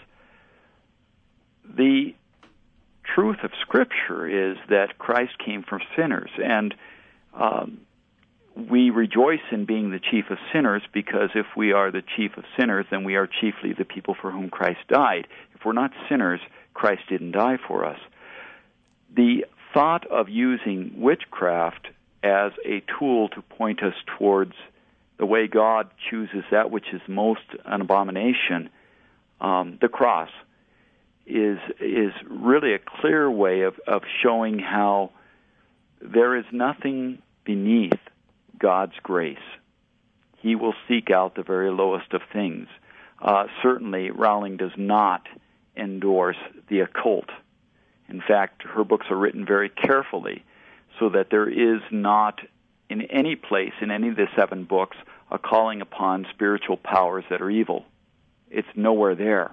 The truth of Scripture is that Christ came for sinners, and um, we rejoice in being the chief of sinners, because if we are the chief of sinners, then we are chiefly the people for whom Christ died. If we're not sinners, Christ didn't die for us. The thought of using witchcraft as a tool to point us towards the way God chooses that which is most an abomination, um, the cross, is is really a clear way of, of showing how there is nothing beneath God's grace. He will seek out the very lowest of things. Uh, certainly, Rowling does not endorse the occult. In fact, her books are written very carefully so that there is not in any place in any of the seven books a calling upon spiritual powers that are evil. It's nowhere there.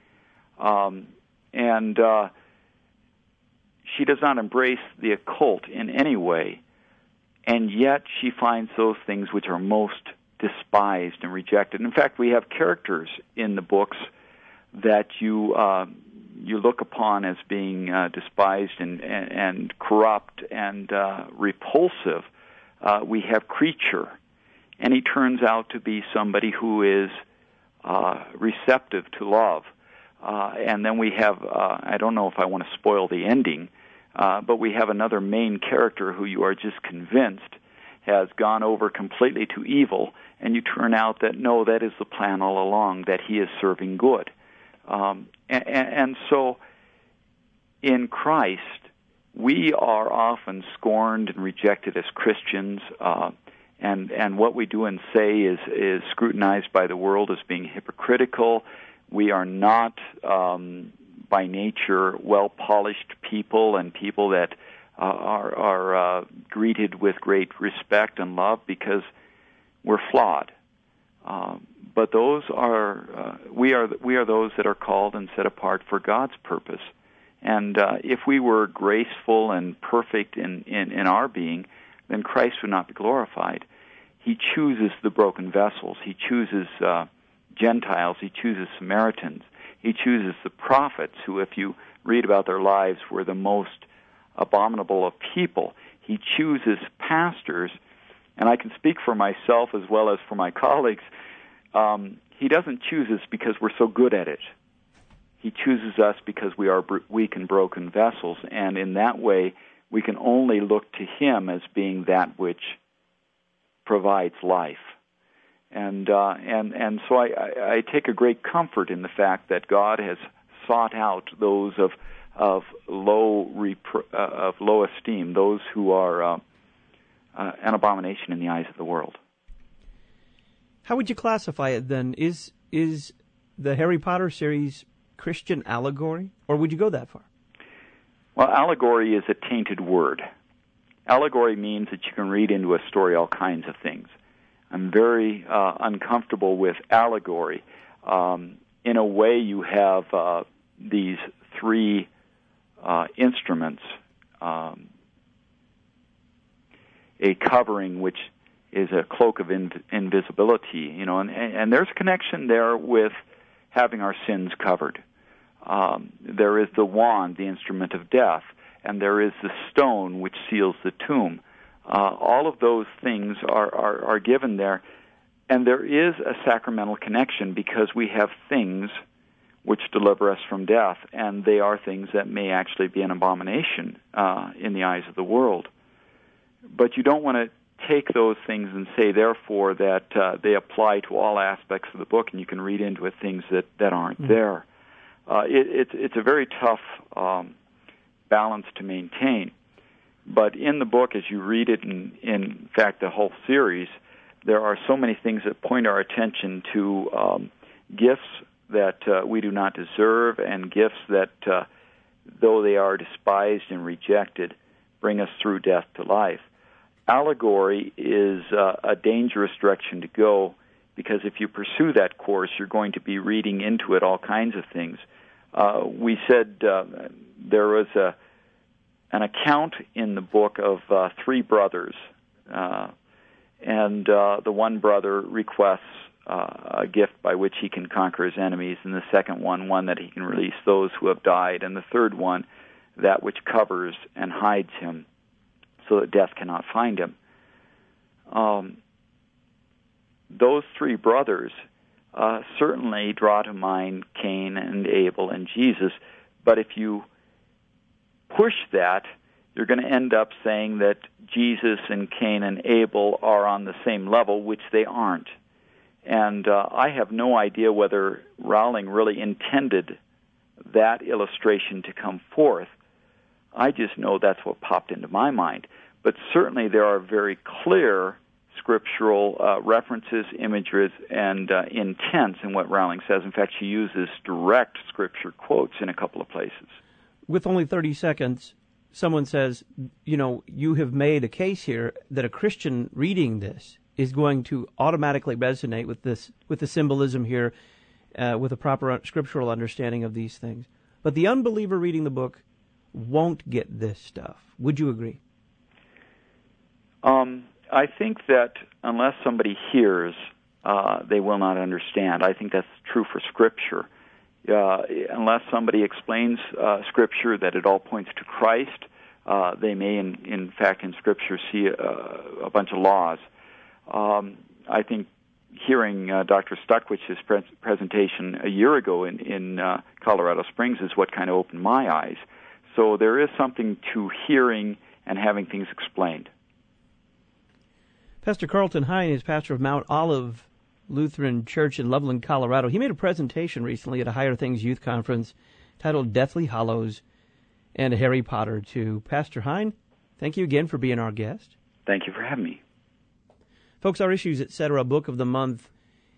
Um, and uh, she does not embrace the occult in any way, and yet she finds those things which are most despised and rejected. In fact, we have characters in the books that you uh, you look upon as being uh, despised and, and, and corrupt and uh, repulsive. Uh, we have Creature, and he turns out to be somebody who is uh, receptive to love. Uh, and then we have, uh, I don't know if I want to spoil the ending, uh, but we have another main character who you are just convinced has gone over completely to evil, and you turn out that, no, that is the plan all along, that he is serving good. Um, and, and so in Christ, we are often scorned and rejected as Christians, uh, and and what we do and say is is scrutinized by the world as being hypocritical. We are not, um, by nature, well-polished people and people that uh, are, are uh, greeted with great respect and love because we're flawed. Um, but those are uh, we are we are those that are called and set apart for God's purpose. And uh, if we were graceful and perfect in, in, in our being, then Christ would not be glorified. He chooses the broken vessels. He chooses uh, Gentiles. He chooses Samaritans. He chooses the prophets, who, if you read about their lives, were the most abominable of people. He chooses pastors, and I can speak for myself as well as for my colleagues. Um, he doesn't choose us because we're so good at it. He chooses us because we are weak and broken vessels, and in that way, we can only look to him as being that which provides life. And uh, and and so I, I, I take a great comfort in the fact that God has sought out those of of low repro- uh, of low esteem, those who are uh, uh, an abomination in the eyes of the world. How would you classify it then? Is is the Harry Potter series Christian allegory, or would you go that far? Well, allegory is a tainted word. Allegory means that you can read into a story all kinds of things. I'm very uh, uncomfortable with allegory. Um, in a way, you have uh, these three uh, instruments, um, a covering which is a cloak of inv- invisibility, you know, and, and there's a connection there with having our sins covered. Um, there is the wand, the instrument of death, and there is the stone which seals the tomb. Uh, all of those things are, are, are given there, and there is a sacramental connection because we have things which deliver us from death, and they are things that may actually be an abomination uh, in the eyes of the world. But you don't want to take those things and say, therefore, that uh, they apply to all aspects of the book, and you can read into it things that, that aren't mm-hmm. there. Uh, it, it's, it's a very tough um, balance to maintain. But in the book, as you read it, and in fact the whole series, there are so many things that point our attention to um, gifts that uh, we do not deserve, and gifts that, uh, though they are despised and rejected, bring us through death to life. Allegory is uh, a dangerous direction to go, because if you pursue that course, you're going to be reading into it all kinds of things. Uh, we said uh, there was a an account in the book of uh, three brothers, uh, and uh, the one brother requests uh, a gift by which he can conquer his enemies, and the second one, one that he can release those who have died, and the third one, that which covers and hides him so that death cannot find him. um, those three brothers uh, certainly draw to mind Cain and Abel and Jesus. But if you push that, you're going to end up saying that Jesus and Cain and Abel are on the same level, which they aren't. And uh, I have no idea whether Rowling really intended that illustration to come forth. I just know that's what popped into my mind. But certainly there are very clear scriptural uh, references, images, and uh, intents in what Rowling says. In fact, she uses direct scripture quotes in a couple of places. With only thirty seconds, someone says, you know, you have made a case here that a Christian reading this is going to automatically resonate with this, with the symbolism here, uh, with a proper scriptural understanding of these things. But the unbeliever reading the book won't get this stuff. Would you agree? Um, I think that unless somebody hears, uh, they will not understand. I think that's true for Scripture. Uh, unless somebody explains uh, Scripture that it all points to Christ, uh, they may, in, in fact, in Scripture see a, a bunch of laws. Um, I think hearing uh, Doctor Stuckwich's pre- presentation a year ago in, in uh, Colorado Springs is what kind of opened my eyes. So there is something to hearing and having things explained. Pastor Carlton Hine is pastor of Mount Olive Lutheran Church in Loveland, Colorado. He made a presentation recently at a Higher Things Youth Conference titled Deathly Hallows and Harry Potter two. Pastor Hine, thank you again for being our guest. Thank you for having me. Folks, our Issues, et cetera book of the month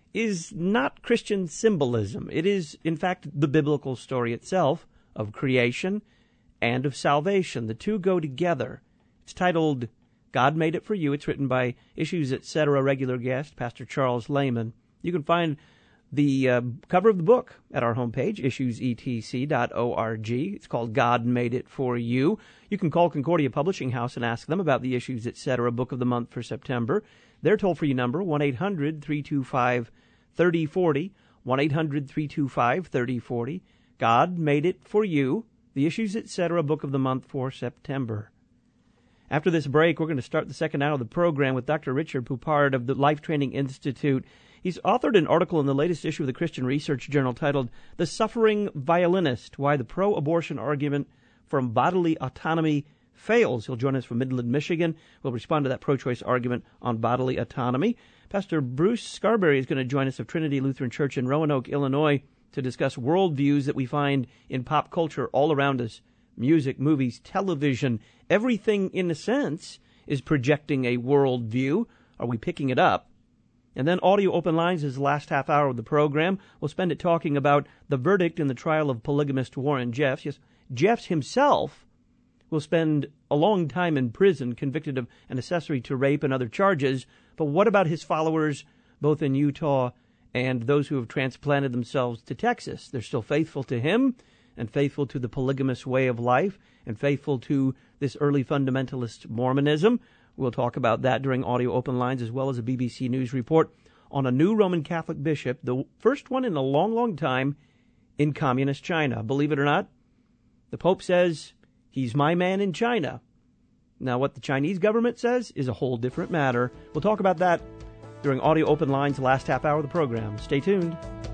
is not Christian symbolism. It is, in fact, the biblical story itself of creation and of salvation. The two go together. It's titled God Made It For You. It's written by Issues, et cetera regular guest, Pastor Charles Lehman. You can find the uh, cover of the book at our homepage, issues e t c dot org. It's called God Made It For You. You can call Concordia Publishing House and ask them about the Issues, et cetera book of the month for September. Their toll-free number, one eight hundred three two five three oh four oh, one eight hundred three two five three oh four oh. God Made It For You, the Issues, et cetera book of the month for September. After this break, we're going to start the second hour of the program with Doctor Richard Poupard of the Life Training Institute. He's authored an article in the latest issue of the Christian Research Journal titled The Suffering Violinist, Why the Pro-Abortion Argument from Bodily Autonomy Fails. He'll join us from Midland, Michigan. We'll respond to that pro-choice argument on bodily autonomy. Pastor Bruce Scarberry is going to join us of Trinity Lutheran Church in Roanoke, Illinois, to discuss worldviews that we find in pop culture all around us. Music, movies, television, everything, in a sense, is projecting a worldview. Are we picking it up? And then Audio Open Lines is the last half hour of the program. We'll spend it talking about the verdict in the trial of polygamist Warren Jeffs. Yes, Jeffs himself will spend a long time in prison, convicted of an accessory to rape and other charges. But what about his followers, both in Utah and those who have transplanted themselves to Texas? They're still faithful to him and faithful to the polygamous way of life and faithful to this early fundamentalist Mormonism. We'll talk about that during Audio Open Lines, as well as a B B C News report on a new Roman Catholic bishop, the first one in a long, long time in communist China. Believe it or not, the Pope says he's my man in China. Now, what the Chinese government says is a whole different matter. We'll talk about that during Audio Open Lines, the last half hour of the program. Stay tuned.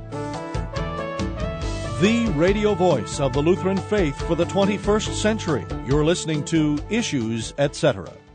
The radio voice of the Lutheran faith for the twenty-first century. You're listening to Issues, et cetera.